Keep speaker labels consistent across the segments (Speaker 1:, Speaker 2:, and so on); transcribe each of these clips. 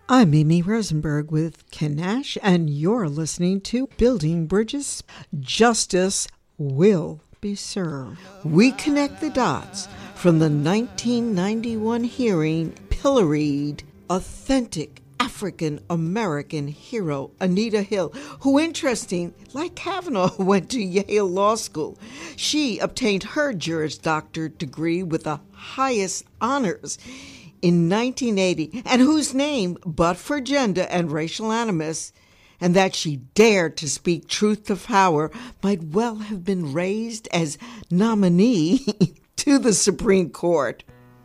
Speaker 1: I'm Mimi Rosenberg with Ken Nash, and you're listening to Building Bridges. Justice will be served. We connect the dots from the 1991 hearing pilloried authentic African-American hero Anita Hill, who, interesting, like Kavanaugh, went to Yale Law School. She obtained her Juris Doctor degree with the highest honors in 1980, and whose name, but for gender and racial animus, and that she dared to speak truth to power, might well have been raised as nominee to the Supreme Court.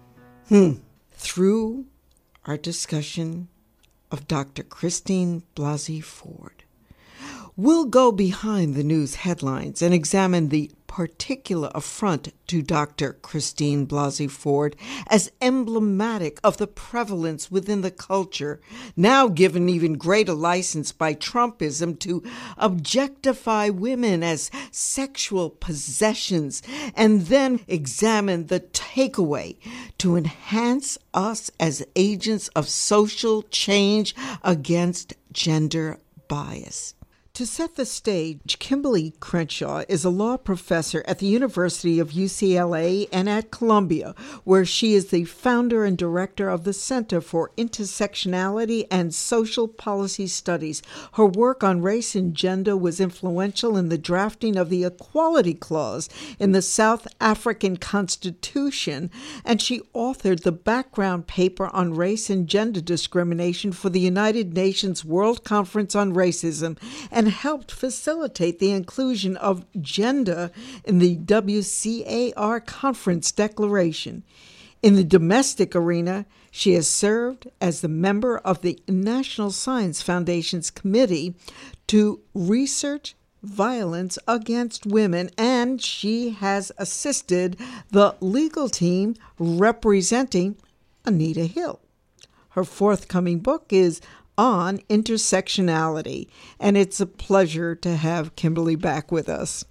Speaker 1: Through our discussion of Dr. Christine Blasey Ford, we'll go behind the news headlines and examine the particular affront to Dr. Christine Blasey Ford as emblematic of the prevalence within the culture, now given even greater license by Trumpism to objectify women as sexual possessions, and then examine the takeaway to enhance us as agents of social change against gender bias. To set the stage, Kimberly Crenshaw is a law professor at the University of UCLA and at Columbia, where she is the founder and director of the Center for Intersectionality and Social Policy Studies. Her work on race and gender was influential in the drafting of the Equality Clause in the South African Constitution, and she authored the background paper on race and gender discrimination for the United Nations World Conference on Racism, and helped facilitate the inclusion of gender in the WCAR Conference Declaration. In the domestic arena, she has served as the member of the National Science Foundation's Committee to Research Violence Against Women, and she has assisted the legal team representing Anita Hill. Her forthcoming book is on intersectionality, and it's a pleasure to have Kimberly back with us.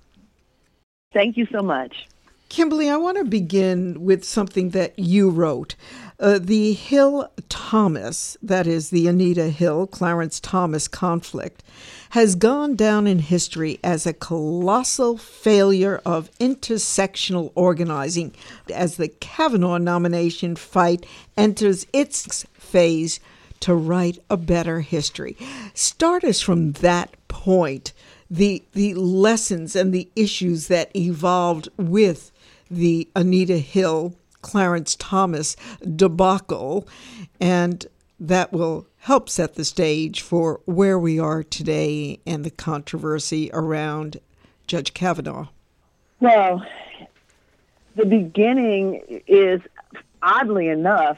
Speaker 2: Thank you so much.
Speaker 1: Kimberly, I want to begin with something that you wrote. The Hill-Thomas, that is the Anita Hill, Clarence Thomas conflict, has gone down in history as a colossal failure of intersectional organizing as the Kavanaugh nomination fight enters its phase to write a better history. Start us from that point, the lessons and the issues that evolved with the Anita Hill, Clarence Thomas debacle, and that will help set the stage for where we are today and the controversy around Judge Kavanaugh.
Speaker 2: Well, the beginning is, oddly enough,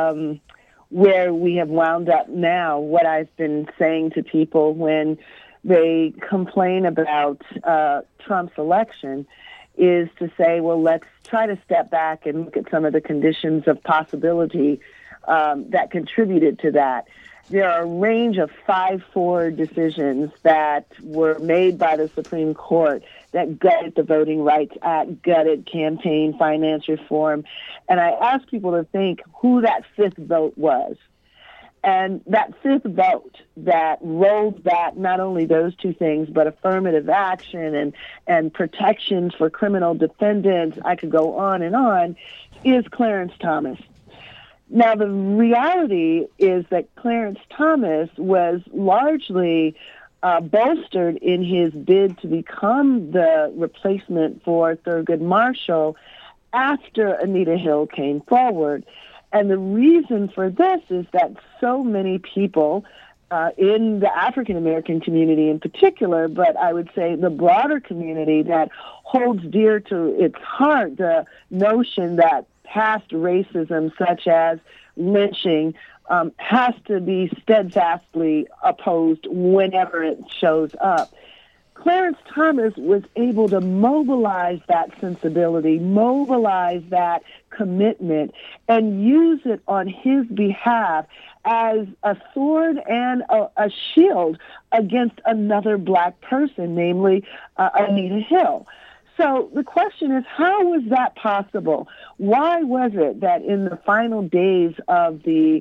Speaker 2: where we have wound up now. What I've been saying to people when they complain about Trump's election is to say, well, let's try to step back and look at some of the conditions of possibility that contributed to that. There are a range of 5-4 decisions that were made by the Supreme Court that gutted the Voting Rights Act, gutted campaign finance reform. And I asked people to think who that fifth vote was. And that fifth vote that rolled back not only those two things, but affirmative action and protections for criminal defendants, I could go on, is Clarence Thomas. Now, the reality is that Clarence Thomas was largely bolstered in his bid to become the replacement for Thurgood Marshall after Anita Hill came forward. And the reason for this is that so many people in the African-American community in particular, but I would say the broader community that holds dear to its heart the notion that past racism, such as lynching, has to be steadfastly opposed whenever it shows up. Clarence Thomas was able to mobilize that sensibility, mobilize that commitment, and use it on his behalf as a sword and a shield against another black person, namely Anita Hill. So the question is, how was that possible? Why was it that in the final days of the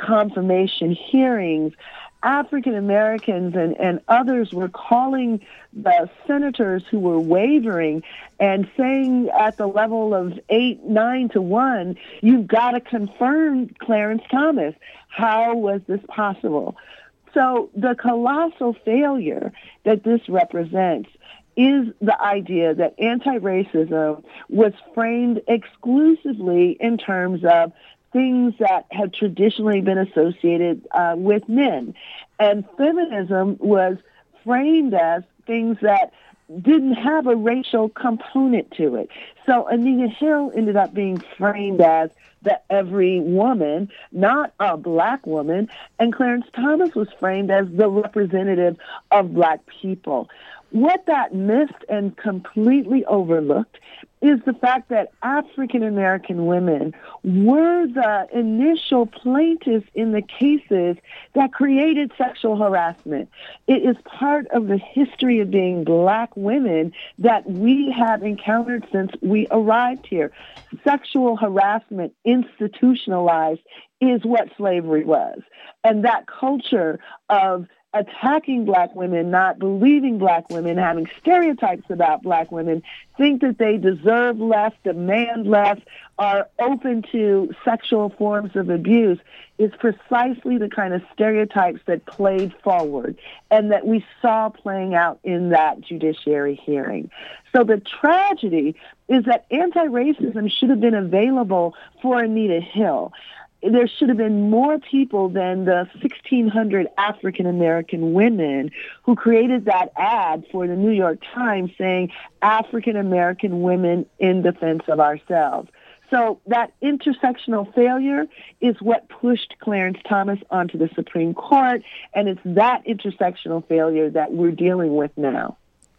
Speaker 2: confirmation hearings, African Americans and others were calling the senators who were wavering and saying at the level of 8-9 to 1, you've got to confirm Clarence Thomas. How was this possible? So the colossal failure that this represents is the idea that anti-racism was framed exclusively in terms of things that have traditionally been associated with men. And feminism was framed as things that didn't have a racial component to it. So Anita Hill ended up being framed as the every woman, not a black woman, and Clarence Thomas was framed as the representative of black people. What that missed and completely overlooked is the fact that African American women were the initial plaintiffs in the cases that created sexual harassment. It is part of the history of being black women that we have encountered since we arrived here. Sexual harassment institutionalized is what slavery was. And that culture of attacking black women, not believing black women, having stereotypes about black women, think that they deserve less, demand less, are open to sexual forms of abuse, is precisely the kind of stereotypes that played forward and that we saw playing out in that judiciary hearing. So the tragedy is that anti-racism should have been available for Anita Hill. There should have been more people than the 1,600 African-American women who created that ad for the New York Times saying, African-American women in defense of ourselves. So that intersectional failure is what pushed Clarence Thomas onto the Supreme Court, and it's that intersectional failure that we're dealing with now.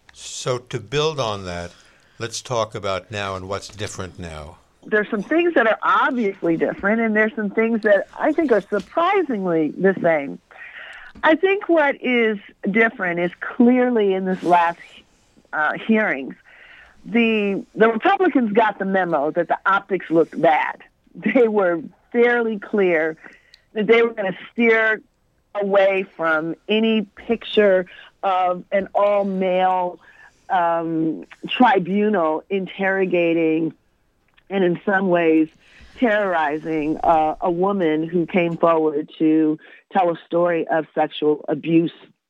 Speaker 3: So to build on that, let's talk about now and what's different now.
Speaker 2: There's some things that are obviously different, and there's some things that I think are surprisingly the same. I think what is different is clearly in this last hearings, the Republicans got the memo that the optics looked bad. They were fairly clear that they were going to steer away from any picture of an all-male tribunal interrogating and in some ways terrorizing a woman who came forward to tell a story of sexual abuse.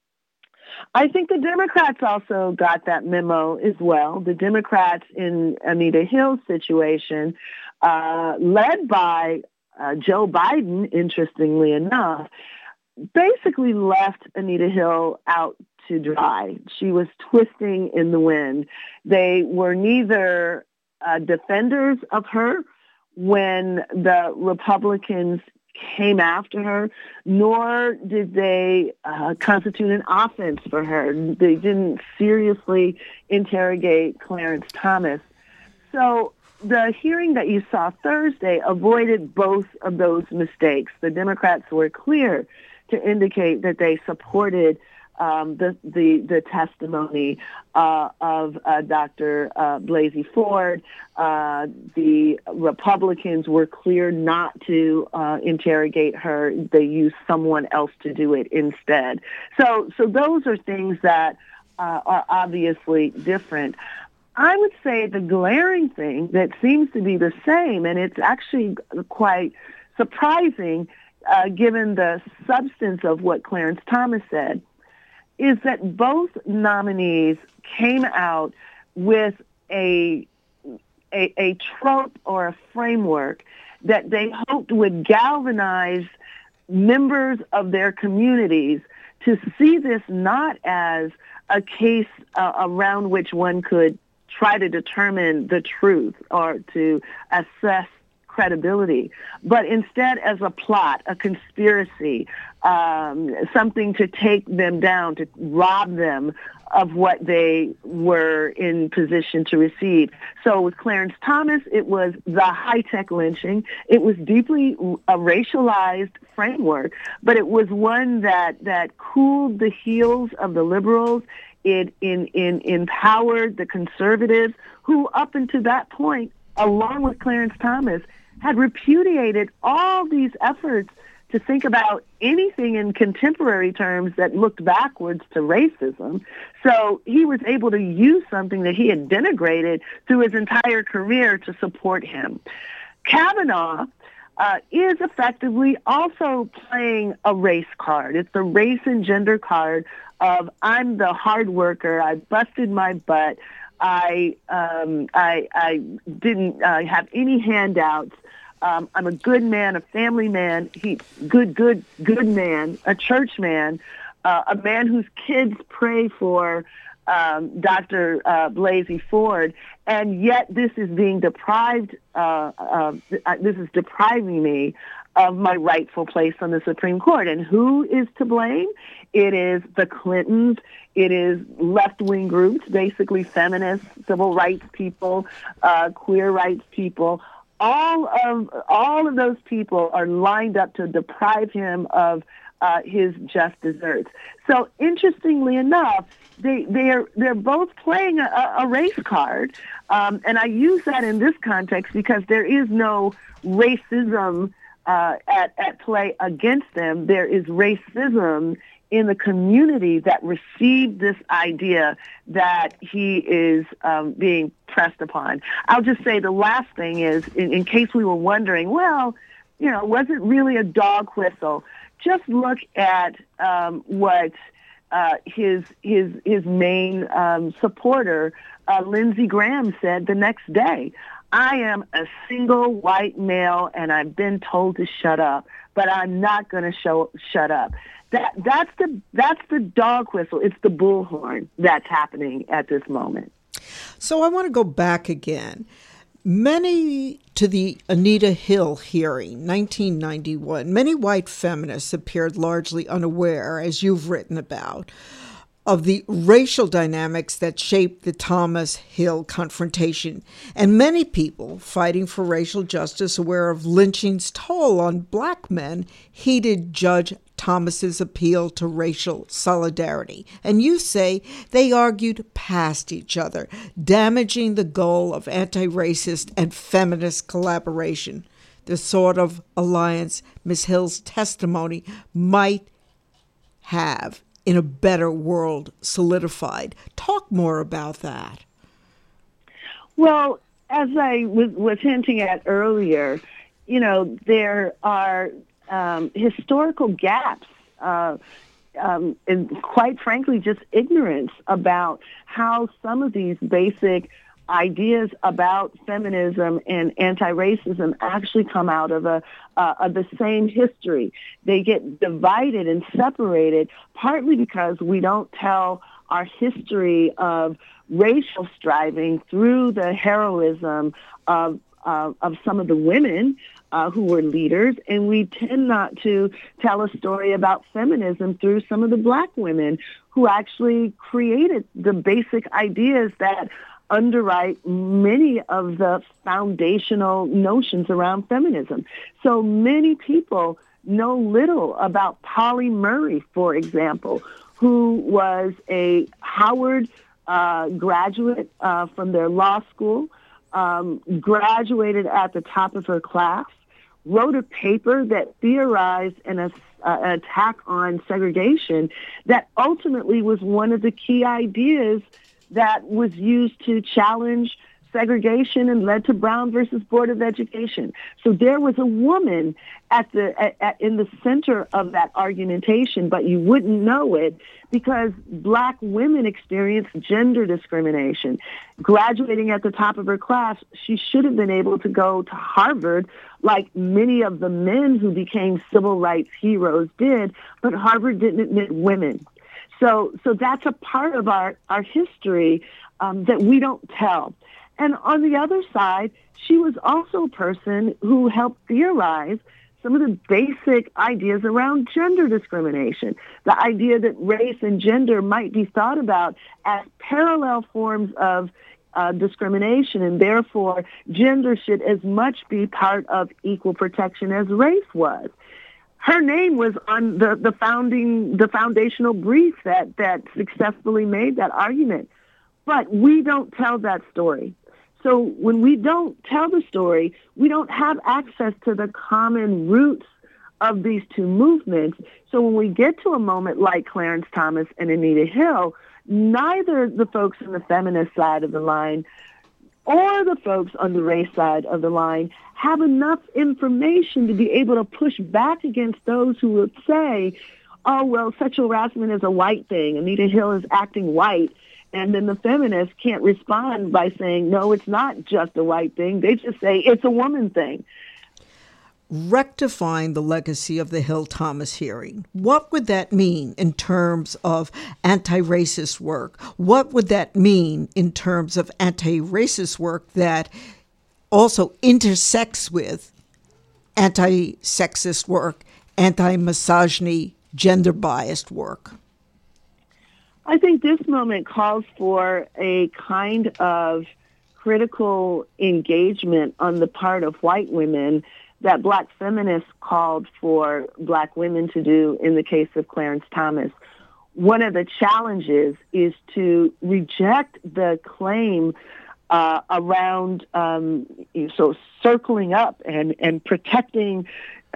Speaker 2: I think the Democrats also got that memo as well. The Democrats in Anita Hill's situation, led by Joe Biden, interestingly enough, basically left Anita Hill out to dry. She was twisting in the wind. They were neither defenders of her when the Republicans came after her, nor did they constitute an offense for her. They didn't seriously interrogate Clarence Thomas. So the hearing that you saw Thursday avoided both of those mistakes. The Democrats were clear to indicate that they supported the testimony of Dr. Blasey Ford. The Republicans were clear not to interrogate her. They used someone else to do it instead. So those are things that are obviously different. I would say the glaring thing that seems to be the same, and it's actually quite surprising given the substance of what Clarence Thomas said, is that both nominees came out with a trope or a framework that they hoped would galvanize members of their communities to see this not as a case around which one could try to determine the truth or to assess credibility, but instead as a plot, a conspiracy, something to take them down, to rob them of what they were in position to receive. So with Clarence Thomas, it was the high-tech lynching. It was deeply a racialized framework, but it was one that cooled the heels of the liberals. It empowered the conservatives who, up until that point, along with Clarence Thomas, had repudiated all these efforts to think about anything in contemporary terms that looked backwards to racism. So he was able to use something that he had denigrated through his entire career to support him. Kavanaugh is effectively also playing a race card. It's the race and gender card of I'm the hard worker, I busted my butt, I didn't have any handouts. I'm a good man, a family man, good man, a church man, a man whose kids pray for Dr. Blasey Ford, and yet this is being deprived. This is depriving me of my rightful place on the Supreme Court. And who is to blame? It is the Clintons. It is left-wing groups, basically feminists, civil rights people, queer rights people. All of those people are lined up to deprive him of his just desserts. So interestingly enough, they're both playing a race card, and I use that in this context because there is no racism at play against them. There is racism in the community that received this idea that he is being pressed upon. I'll just say the last thing is, in case we were wondering, well, was it really a dog whistle? Just look at what his main supporter, Lindsey Graham, said the next day. I am a single white male, and I've been told to shut up, but I'm not going to shut up. That's the dog whistle. It's the bullhorn that's happening at this moment.
Speaker 1: So I want to go back again. To the Anita Hill hearing, 1991, many white feminists appeared largely unaware, as you've written about, of the racial dynamics that shaped the Thomas Hill confrontation, and many people fighting for racial justice, aware of lynching's toll on black men, heeded Judge Thomas's appeal to racial solidarity. And you say they argued past each other, damaging the goal of anti-racist and feminist collaboration, the sort of alliance Ms. Hill's testimony might have in a better world solidified. Talk more about that.
Speaker 2: Well, as I was hinting at earlier, there are historical gaps and quite frankly just ignorance about how some of these basic ideas about feminism and anti-racism actually come out of the same history. They get divided and separated partly because we don't tell our history of racial striving through the heroism of some of the women who were leaders, and we tend not to tell a story about feminism through some of the black women who actually created the basic ideas that underwrite many of the foundational notions around feminism. So many people know little about Polly Murray, for example, who was a Howard graduate from their law school, graduated at the top of her class, wrote a paper that theorized an attack on segregation that ultimately was one of the key ideas that was used to challenge segregation and led to Brown versus Board of Education. So there was a woman in the center of that argumentation, but you wouldn't know it because black women experienced gender discrimination. Graduating at the top of her class, she should have been able to go to Harvard like many of the men who became civil rights heroes did, but Harvard didn't admit women. So that's a part of our history that we don't tell. And on the other side, she was also a person who helped theorize some of the basic ideas around gender discrimination, the idea that race and gender might be thought about as parallel forms of discrimination, and therefore gender should as much be part of equal protection as race was. Her name was on the foundational brief that successfully made that argument. But we don't tell that story. So when we don't tell the story, we don't have access to the common roots of these two movements. So when we get to a moment like Clarence Thomas and Anita Hill, neither the folks on the feminist side of the line or the folks on the race side of the line have enough information to be able to push back against those who would say, oh, well, sexual harassment is a white thing. Anita Hill is acting white. And then the feminists can't respond by saying, no, it's not just a white thing. They just say it's a woman thing.
Speaker 1: Rectifying the legacy of the Hill-Thomas hearing, what would that mean in terms of anti-racist work? What would that mean in terms of anti-racist work that also intersects with anti-sexist work, anti-misogyny, gender-biased work?
Speaker 2: I think this moment calls for a kind of critical engagement on the part of white women that Black feminists called for Black women to do in the case of Clarence Thomas. One of the challenges is to reject the claim around so circling up and protecting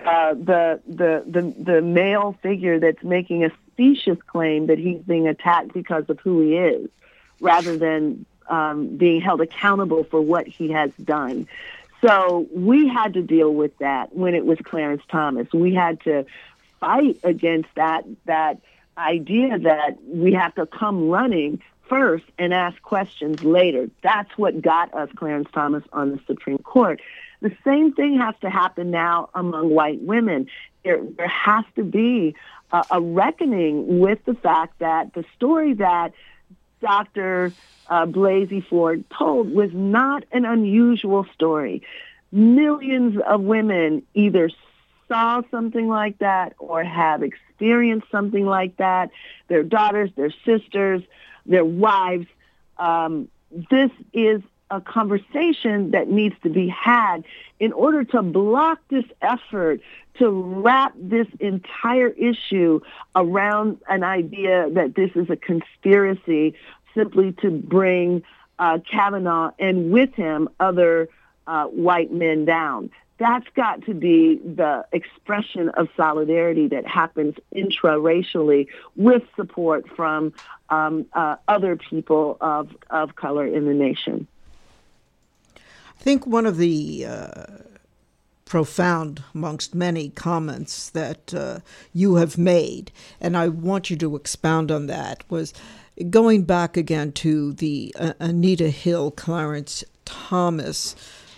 Speaker 2: the male figure that's making a specious claim that he's being attacked because of who he is, rather than being held accountable for what he has done. So we had to deal with that when it was Clarence Thomas. We had to fight against that idea that we have to come running first and ask questions later. That's what got us Clarence Thomas on the Supreme Court. The same thing has to happen now among white women. There has to be a reckoning with the fact that the story that Dr. Blasey Ford told was not an unusual story. Millions of women either saw something like that or have experienced something like that. Their daughters, their sisters, their wives. This is a conversation that needs to be had in order to block this effort to wrap this entire issue around an idea that this is a conspiracy simply to bring Kavanaugh and with him other white men down. That's got to be the expression of solidarity that happens intra-racially with support from other people of color in the nation.
Speaker 1: I think one of the profound, amongst many comments that you have made, and I want you to expound on that, was going back again to the Anita Hill, Clarence Thomas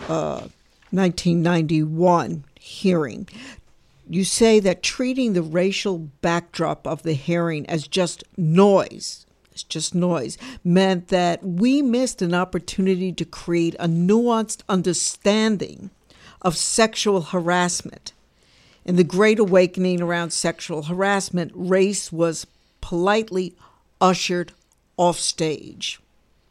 Speaker 1: 1991 hearing. You say that treating the racial backdrop of the hearing as just noise, meant that we missed an opportunity to create a nuanced understanding of sexual harassment. In the Great Awakening around sexual harassment, race was politely ushered off stage.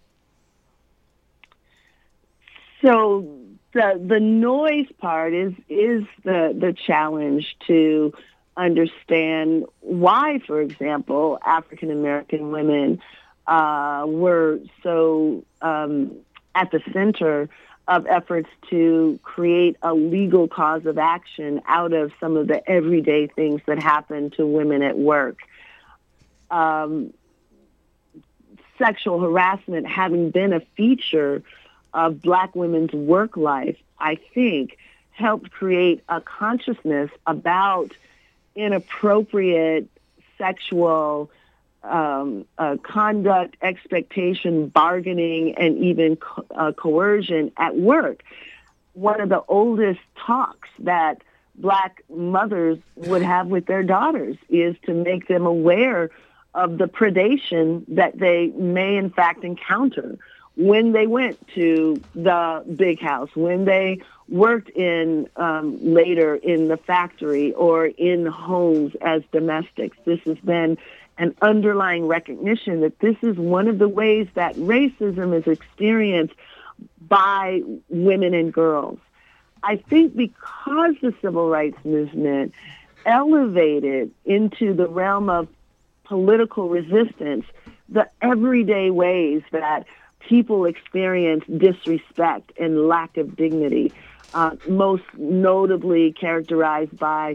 Speaker 2: So the noise part is the challenge to understand why, for example, African American women were so at the center of efforts to create a legal cause of action out of some of the everyday things that happen to women at work. Sexual harassment having been a feature of Black women's work life, I think, helped create a consciousness about inappropriate sexual conduct, expectation, bargaining, and even coercion at work. One of the oldest talks that Black mothers would have with their daughters is to make them aware of the predation that they may in fact encounter when they went to the big house, when they worked in later in the factory or in homes as domestics. This has been an underlying recognition that this is one of the ways that racism is experienced by women and girls. I think because the civil rights movement elevated into the realm of political resistance the everyday ways that people experience disrespect and lack of dignity, most notably characterized by,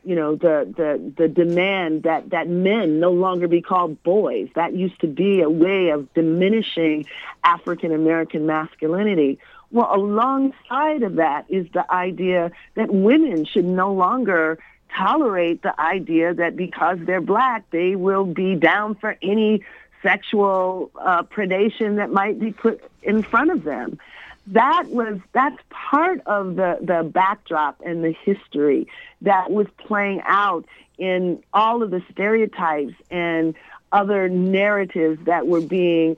Speaker 2: the demand that men no longer be called boys. That used to be a way of diminishing African American masculinity. Well, alongside of that is the idea that women should no longer tolerate the idea that because they're black, they will be down for any sexual predation that might be put in front of them. That's part of the backdrop and the history that was playing out in all of the stereotypes and other narratives that were being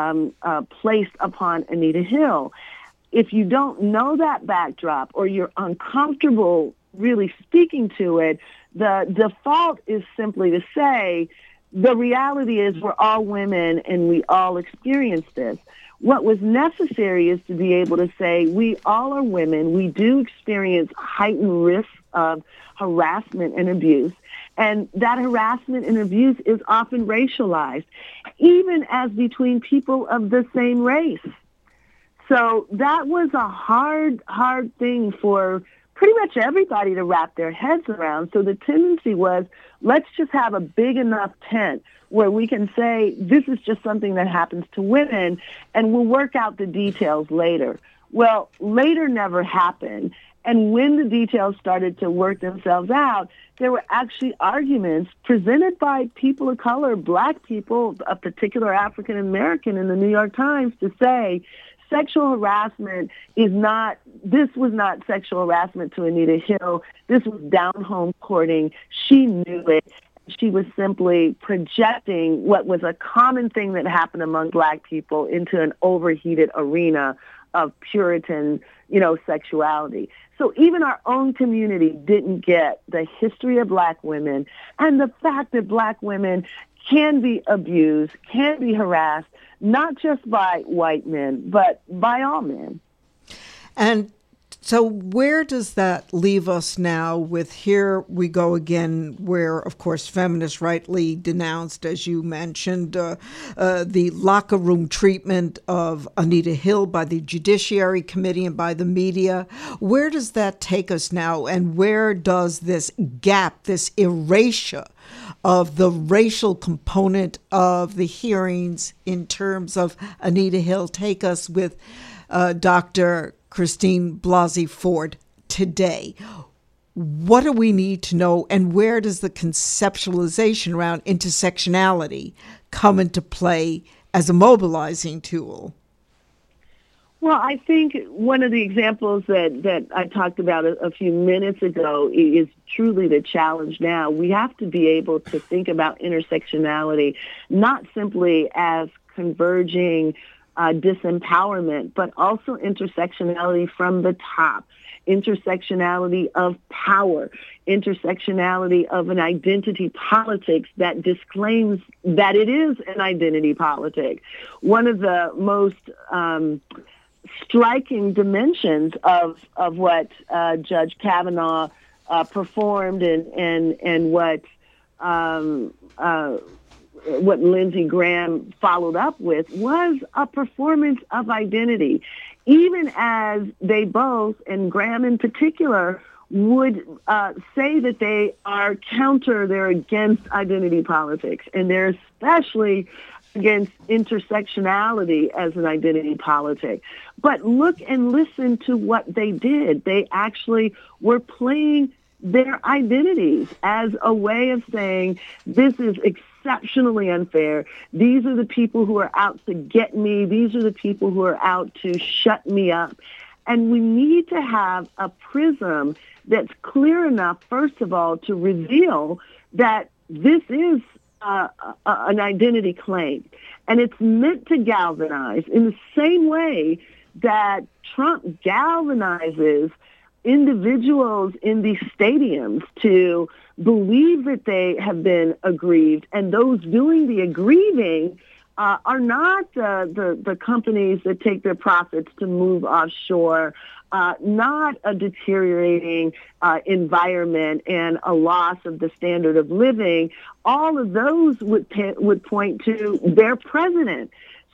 Speaker 2: placed upon Anita Hill. If you don't know that backdrop or you're uncomfortable really speaking to it, the default is simply to say, the reality is we're all women and we all experience this. What was necessary is to be able to say we all are women. We do experience heightened risks of harassment and abuse. And that harassment and abuse is often racialized, even as between people of the same race. So that was a hard thing for pretty much everybody to wrap their heads around. So the tendency was, let's just have a big enough tent where we can say this is just something that happens to women and we'll work out the details later. Well, later never happened. And when the details started to work themselves out, there were actually arguments presented by people of color, black people, a particular African American in the New York Times, to say sexual harassment this was not sexual harassment to Anita Hill. This was down-home courting. She knew it. She was simply projecting what was a common thing that happened among black people into an overheated arena of Puritan, sexuality. So even our own community didn't get the history of black women and the fact that black women can be abused, can be harassed, not just by white men, but by all men.
Speaker 1: And so where does that leave us now with here we go again, where, of course, feminists rightly denounced, as you mentioned, the locker room treatment of Anita Hill by the Judiciary Committee and by the media. Where does that take us now? And where does this gap, this erasure of the racial component of the hearings in terms of Anita Hill take us with Dr. Christine Blasey Ford today? What do we need to know, and where does the conceptualization around intersectionality come into play as a mobilizing tool?
Speaker 2: Well, I think one of the examples that I talked about a few minutes ago is truly the challenge now. We have to be able to think about intersectionality not simply as converging disempowerment, but also intersectionality from the top, intersectionality of power, intersectionality of an identity politics that disclaims that it is an identity politic. One of the most striking dimensions of what Judge Kavanaugh performed and what Lindsey Graham followed up with was a performance of identity, even as they both, and Graham in particular, would say that they're against identity politics, and they're especially against intersectionality as an identity politic. But look and listen to what they did. They actually were playing their identities as a way of saying, this is exceptionally unfair. These are the people who are out to get me. These are the people who are out to shut me up. And we need to have a prism that's clear enough, first of all, to reveal that this is an identity claim. And it's meant to galvanize in the same way that Trump galvanizes individuals in these stadiums to believe that they have been aggrieved, and those doing the aggrieving are not the companies that take their profits to move offshore, not a deteriorating environment and a loss of the standard of living. All of those would point to their president.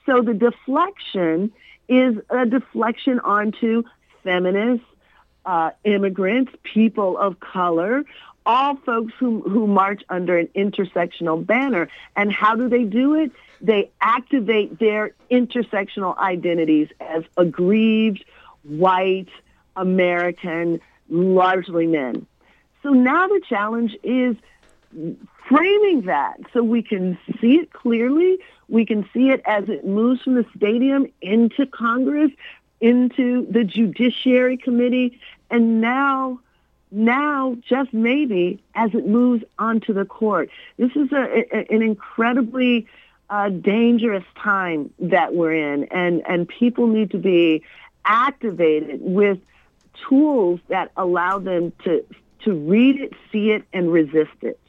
Speaker 2: so the deflection is a deflection onto feminists, immigrants, people of color, all folks who march under an intersectional banner. And how do they do it? They activate their intersectional identities as aggrieved, white, American, largely men. So now the challenge is framing that so we can see it clearly. We can see it as it moves from the stadium into Congress, into the Judiciary Committee, and now, just maybe, as it moves onto the court. This is an incredibly dangerous time that we're in, and people need to be activated with tools that allow them to read it, see it, and resist it.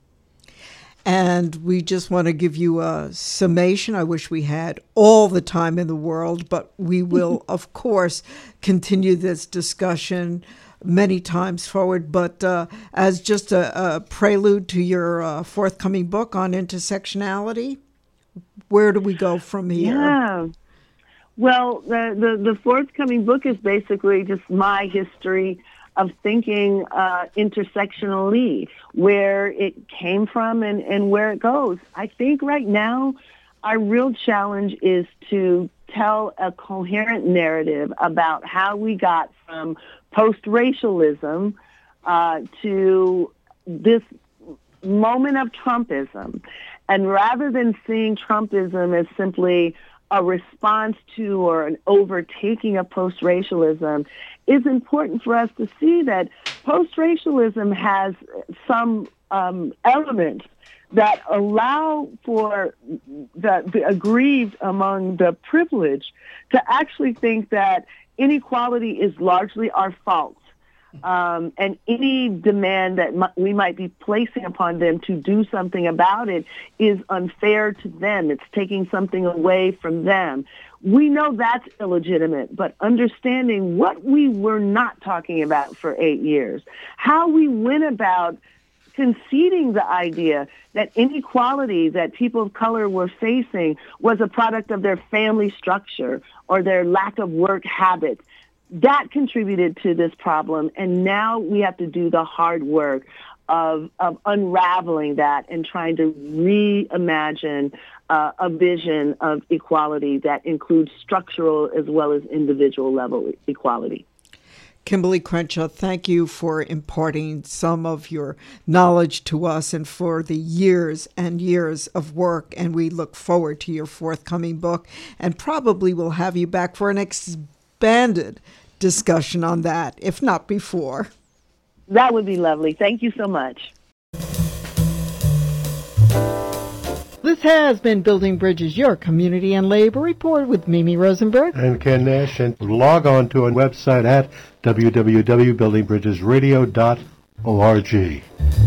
Speaker 1: And we just want to give you a summation. I wish we had all the time in the world, but we will, of course, continue this discussion many times forward. But as just a prelude to your forthcoming book on intersectionality, where do we go from here?
Speaker 2: Yeah. Well, the forthcoming book is basically just my history of thinking intersectionally, where it came from and where it goes. I think right now our real challenge is to tell a coherent narrative about how we got from post-racialism to this moment of Trumpism. And rather than seeing Trumpism as simply a response to or an overtaking of post-racialism, it's important for us to see that post-racialism has some elements that allow for the aggrieved among the privileged to actually think that inequality is largely our fault. And any demand that we might be placing upon them to do something about it is unfair to them. It's taking something away from them. We know that's illegitimate, but understanding what we were not talking about for 8 years, how we went about conceding the idea that inequality that people of color were facing was a product of their family structure or their lack of work habits. That contributed to this problem, and now we have to do the hard work of unraveling that and trying to reimagine a vision of equality that includes structural as well as individual level equality.
Speaker 1: Kimberly Crenshaw, thank you for imparting some of your knowledge to us and for the years and years of work. And we look forward to your forthcoming book, and probably will have you back for an expanded discussion on that, if not before.
Speaker 2: That would be lovely. Thank you so much.
Speaker 1: This has been Building Bridges, your community and labor report with Mimi Rosenberg
Speaker 4: and Ken Nash. And log on to our website at www.buildingbridgesradio.org.